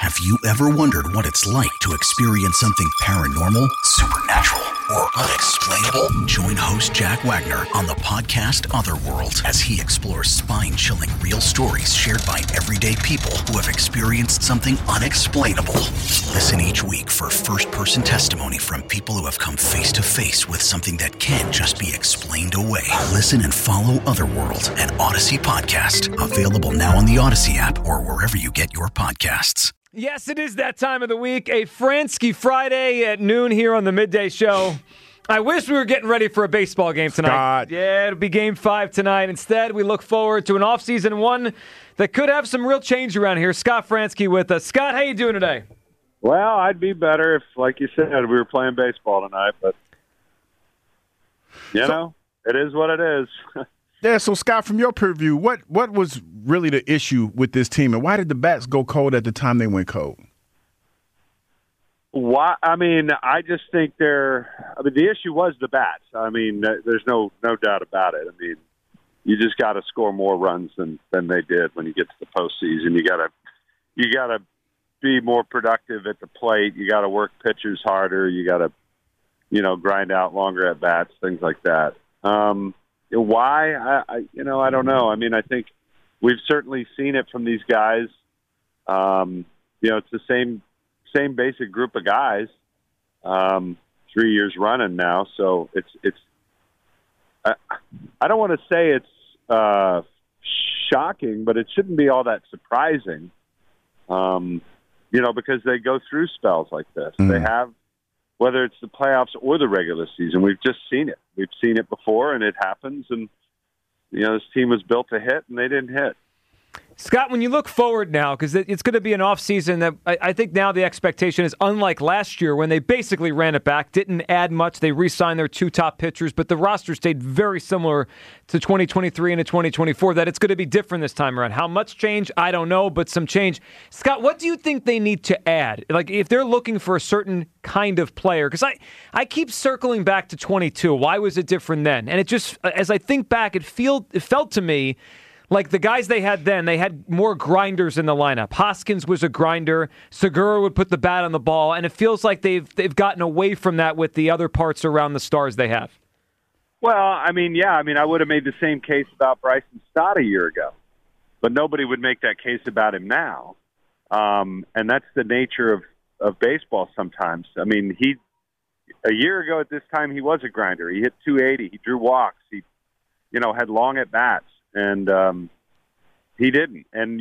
Have you ever wondered what it's like to experience something paranormal, supernatural, or unexplainable? Join host Jack Wagner on the podcast Otherworld as he explores spine-chilling real stories shared by everyday people who have experienced something unexplainable. Listen each week for first-person testimony from people who have come face-to-face with something that can't just be explained away. Listen and follow Otherworld, an Odyssey podcast. Available now on the Odyssey app or wherever you get your podcasts. Yes, it is that time of the week, a Fransky Friday at noon here on the Midday Show. I wish we were getting ready for a baseball game tonight. Scott. Yeah, it'll be Game 5 tonight. Instead, we look forward to an offseason one that could have some real change around here. Scott Fransky with us. Scott, how you doing today? Well, I'd be better if, like you said, we were playing baseball tonight, but, it is what it is. Yeah, so Scott, from your purview, what was really the issue with this team, and why did the bats go cold at the time they went cold? Why? I mean, I just think the issue was the bats. I mean, there's no doubt about it. I mean, you just got to score more runs than they did when you get to the postseason. You got to be more productive at the plate. You got to work pitchers harder. You got to, grind out longer at bats, things like that. Why? I don't know. I mean, I think we've certainly seen it from these guys. It's the same basic group of guys, 3 years running now. So it's. I don't want to say it's shocking, but it shouldn't be all that surprising. Because they go through spells like this. Mm. They have. Whether it's the playoffs or the regular season, we've just seen it. We've seen it before, and it happens. And, this team was built to hit, and they didn't hit. Scott, when you look forward now, because it's going to be an offseason that I think now the expectation is unlike last year when they basically ran it back, didn't add much. They re-signed their two top pitchers, but the roster stayed very similar to 2023 and to 2024, that it's going to be different this time around. How much change? I don't know, but some change. Scott, what do you think they need to add? Like, if they're looking for a certain kind of player, because I keep circling back to 22. Why was it different then? And it just, as I think back, it felt to me like the guys they had then, they had more grinders in the lineup. Hoskins was a grinder. Segura would put the bat on the ball, and it feels like they've gotten away from that with the other parts around the stars they have. Well, I would have made the same case about Bryson Stott a year ago, but nobody would make that case about him now. And that's the nature of baseball sometimes. I mean, a year ago at this time, he was a grinder. He hit 280. He drew walks. He, had long at bats. And he didn't. And,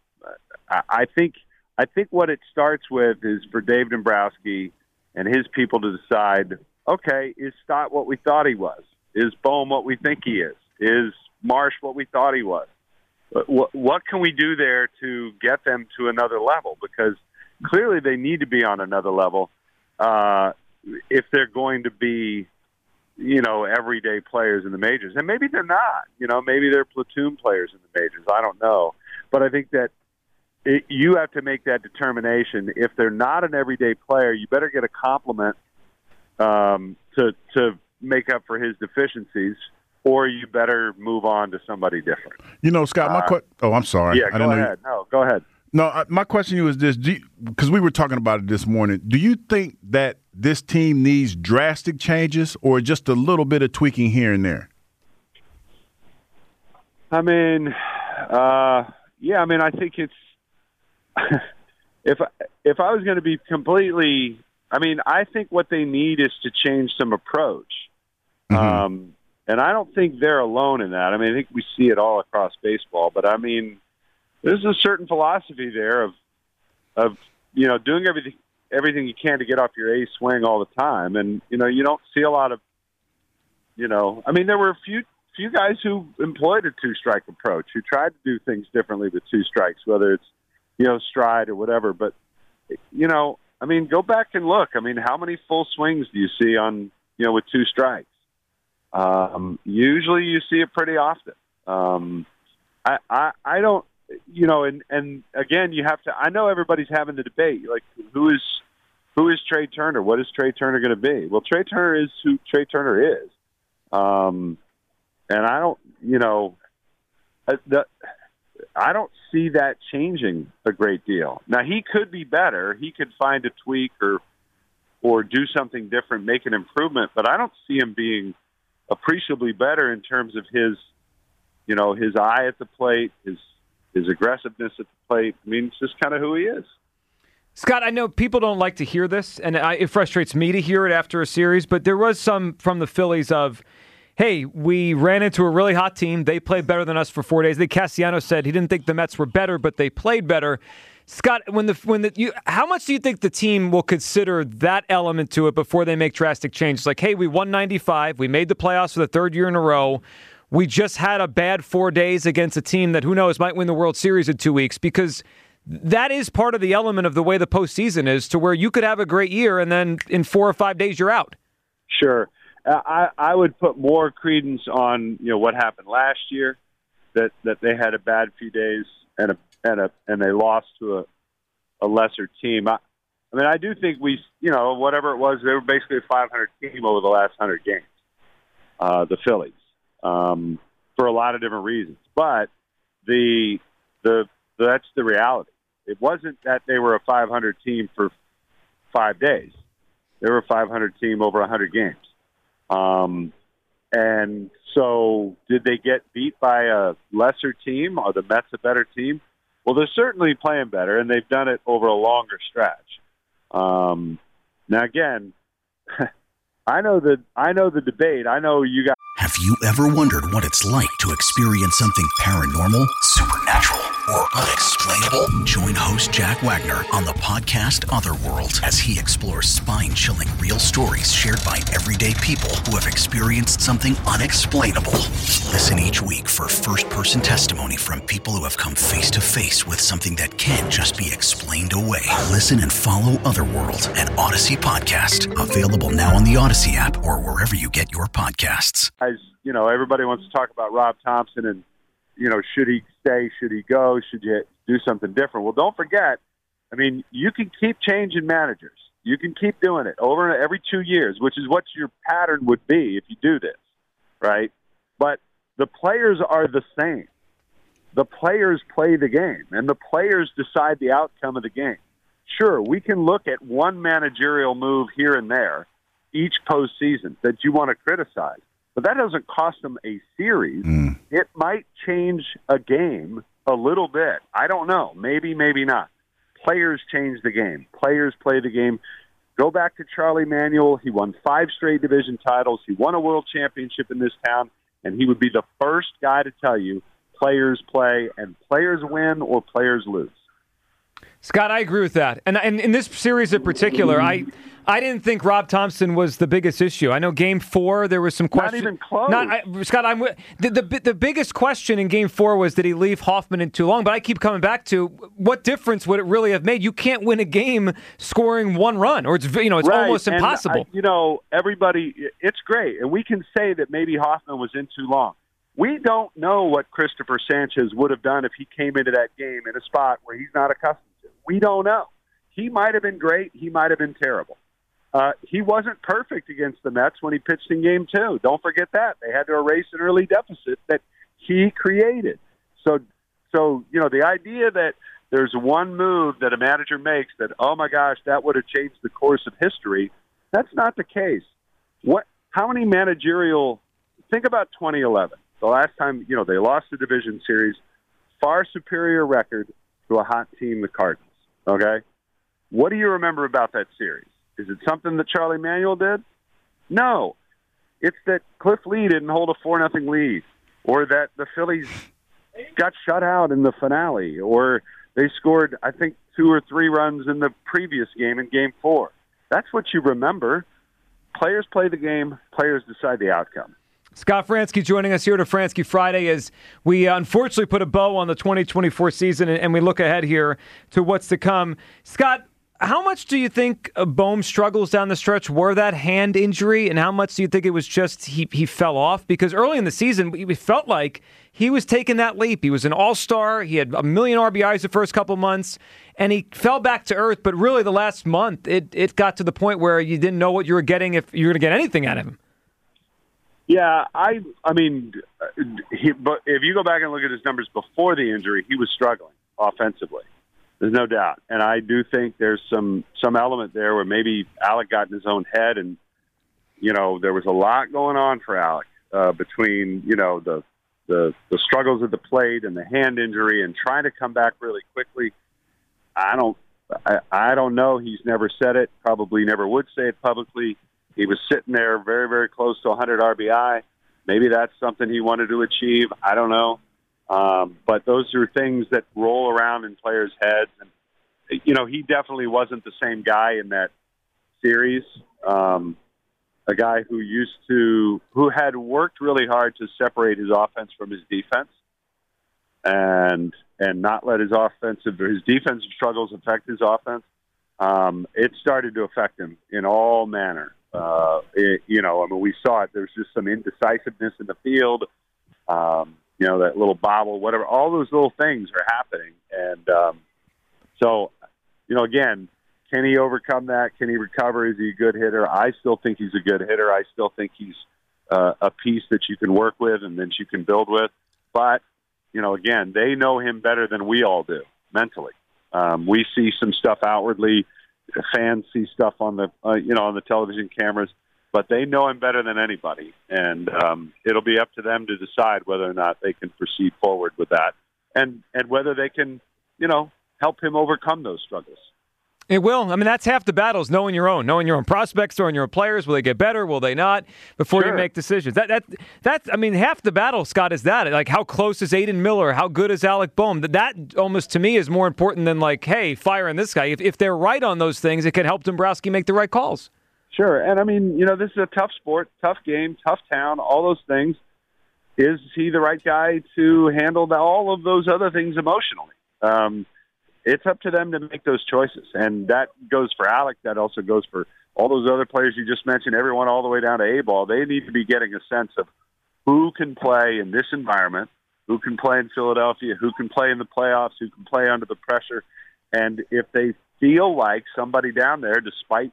I think what it starts with is for Dave Dombrowski and his people to decide, okay, is Stott what we thought he was? Is Bohm what we think he is? Is Marsh what we thought he was? What can we do there to get them to another level? Because clearly they need to be on another level if they're going to be everyday players in the majors. And maybe they're not. Maybe they're platoon players in the majors. I don't know. But I think that you have to make that determination. If they're not an everyday player, you better get a compliment to make up for his deficiencies, or you better move on to somebody different. Scott, I'm sorry. Yeah, go ahead. No, go ahead. No, my question to you is this, because we were talking about it this morning. Do you think that this team needs drastic changes or just a little bit of tweaking here and there? I mean, I think it's if I was going to be completely, I think what they need is to change some approach. Mm-hmm. And I don't think they're alone in that. I think we see it all across baseball, but there's a certain philosophy there of doing everything you can to get off your A swing all the time. And, you don't see a lot of, there were a few guys who employed a two-strike approach, who tried to do things differently with two strikes, whether it's, stride or whatever. But, go back and look. How many full swings do you see on, with two strikes? Usually you see it pretty often. I don't, and again, you have to, I know everybody's having the debate, like, who is Trey Turner? What is Trey Turner going to be? Well, Trey Turner is who Trey Turner is. And I don't, I don't see that changing a great deal. Now, he could be better. He could find a tweak or do something different, make an improvement, but I don't see him being appreciably better in terms of his eye at the plate, his aggressiveness at the plate. I mean, it's just kind of who he is. Scott, I know people don't like to hear this, and it frustrates me to hear it after a series, but there was some from the Phillies of, hey, we ran into a really hot team. They played better than us for 4 days. Cassiano said he didn't think the Mets were better, but they played better. Scott, how much do you think the team will consider that element to it before they make drastic changes? Like, hey, we won 95. We made the playoffs for the third year in a row. We just had a bad 4 days against a team that, who knows, might win the World Series in 2 weeks, because that is part of the element of the way the postseason is, to where you could have a great year and then in 4 or 5 days you're out. Sure. I would put more credence on what happened last year, that they had a bad few days and they lost to a lesser team. I mean, I do think whatever it was, they were basically a 500 team over the last 100 games, the Phillies, for a lot of different reasons. But that's the reality. It wasn't that they were a 500 team for 5 days. They were a 500 team over 100 games. And so did they get beat by a lesser team? Are the Mets a better team? Well, they're certainly playing better, and they've done it over a longer stretch. Now, again, I know the debate. I know you guys. Have you ever wondered what it's like to experience something paranormal, supernatural, or unexplainable? Join host Jack Wagner on the podcast Otherworld as he explores spine-chilling real stories shared by everyday people who have experienced something unexplainable. Listen each week for first-person testimony from people who have come face-to-face with something that can't just be explained away. Listen and follow Otherworld, an Odyssey podcast. Available now on the Odyssey app or wherever you get your podcasts. Everybody wants to talk about Rob Thompson and, should he stay? Should he go? Should you do something different? Well, don't forget, I mean, you can keep changing managers. You can keep doing it over every 2 years, which is what your pattern would be if you do this, right? But the players are the same. The players play the game, and the players decide the outcome of the game. Sure, we can look at one managerial move here and there each postseason that you want to criticize, but that doesn't cost them a series. It might change a game a little bit. I don't know. Maybe, maybe not. Players change the game. Players play the game. Go back to Charlie Manuel. He won 5 straight division titles. He won a world championship in this town, and he would be the first guy to tell you players play and players win or players lose. Scott, I agree with that. And in this series in particular, I didn't think Rob Thompson was the biggest issue. I know Game 4, there was some question. Not even close. Scott, the biggest question in Game 4 was, did he leave Hoffman in too long? But I keep coming back to, what difference would it really have made? You can't win a game scoring 1 run, or it's right. Almost impossible. Everybody, it's great, and we can say that maybe Hoffman was in too long. We don't know what Christopher Sanchez would have done if he came into that game in a spot where he's not accustomed to. We don't know. He might have been great. He might have been terrible. He wasn't perfect against the Mets when he pitched in Game 2. Don't forget that. They had to erase an early deficit that he created. So the idea that there's one move that a manager makes that, oh my gosh, that would have changed the course of history, that's not the case. How many managerial – think about 2011. The last time, they lost the division series, far superior record to a hot team, the Cardinals, okay? What do you remember about that series? Is it something that Charlie Manuel did? No. It's that Cliff Lee didn't hold a 4-0 lead, or that the Phillies got shut out in the finale, or they scored, I think, 2 or 3 runs in the previous game in Game 4. That's what you remember. Players play the game. Players decide the outcome. Scott Franzke joining us here to Franzke Friday as we unfortunately put a bow on the 2024 season and we look ahead here to what's to come. Scott, how much do you think Bohm's struggles down the stretch were that hand injury, and how much do you think it was just he fell off? Because early in the season, it felt like he was taking that leap. He was an all-star. He had 1 million RBIs the first couple months, and he fell back to earth. But really, the last month, it got to the point where you didn't know what you were getting, if you were going to get anything out of him. Yeah, I mean, but if you go back and look at his numbers before the injury, he was struggling offensively. There's no doubt, and I do think there's some element there where maybe Alec got in his own head, and there was a lot going on for Alec between the struggles at the plate and the hand injury and trying to come back really quickly. I don't know. He's never said it. Probably never would say it publicly. He was sitting there very, very close to 100 RBI. Maybe that's something he wanted to achieve. I don't know. But those are things that roll around in players' heads. And, he definitely wasn't the same guy in that series. A guy who had worked really hard to separate his offense from his defense and not let his defensive struggles affect his offense. It started to affect him in all manner. We saw it. There's just some indecisiveness in the field. That little bobble, whatever. All those little things are happening, and again, can he overcome that? Can he recover? Is he a good hitter? I still think he's a good hitter. I still think he's a piece that you can work with and that you can build with. But again, they know him better than we all do mentally. We see some stuff outwardly. Fans see stuff on the on the television cameras, but they know him better than anybody, and it'll be up to them to decide whether or not they can proceed forward with that, and whether they can help him overcome those struggles. It will. I mean, that's half the battle is knowing your own prospects, knowing your own players. Will they get better? Will they not? Before you make decisions. That's. I mean, half the battle, Scott, is that. Like, how close is Aiden Miller? How good is Alec Bohm? That almost to me is more important than hey, firing this guy. If they're right on those things, it can help Dombrowski make the right calls. Sure, and I mean, this is a tough sport, tough game, tough town, all those things. Is he the right guy to handle all of those other things emotionally? It's up to them to make those choices, and that goes for Alec. That also goes for all those other players you just mentioned, everyone all the way down to A-ball. They need to be getting a sense of who can play in this environment, who can play in Philadelphia, who can play in the playoffs, who can play under the pressure. And if they feel like somebody down there, despite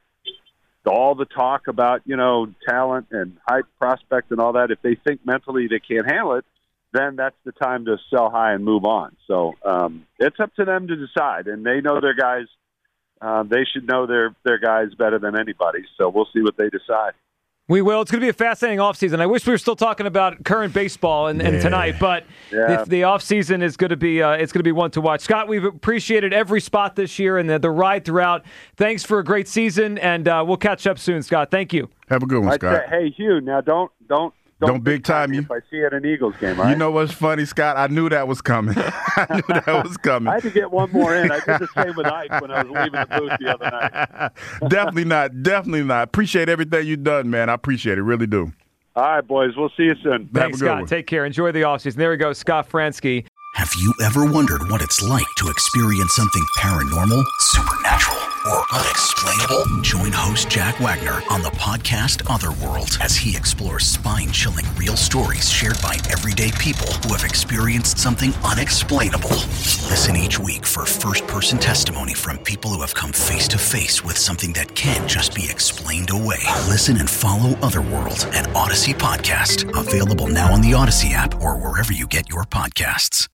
all the talk about, talent and high prospect and all that, if they think mentally they can't handle it, then that's the time to sell high and move on. So it's up to them to decide, and they know their guys. They should know their guys better than anybody. So we'll see what they decide. We will. It's going to be a fascinating offseason. I wish we were still talking about current baseball and tonight, but if the offseason is going to be it's going to be one to watch. Scott, we've appreciated every spot this year and the ride throughout. Thanks for a great season, and we'll catch up soon, Scott. Thank you. Have a good one, Scott. Hey, Hugh. Now don't big time you. If I see you at an Eagles game, right? You know what's funny, Scott? I knew that was coming. I had to get one more in. I did the same with Ike when I was leaving the booth the other night. Definitely not. Appreciate everything you've done, man. I appreciate it. Really do. All right, boys. We'll see you soon. Thanks, Scott. Take care. Enjoy the offseason. There we go. Scott Franzke. Have you ever wondered what it's like to experience something paranormal, supernatural, or unexplainable? Join host Jack Wagner on the podcast Otherworld as he explores spine-chilling real stories shared by everyday people who have experienced something unexplainable. Listen each week for first-person testimony from people who have come face-to-face with something that can't just be explained away. Listen and follow Otherworld, an Odyssey podcast. Available now on the Odyssey app or wherever you get your podcasts.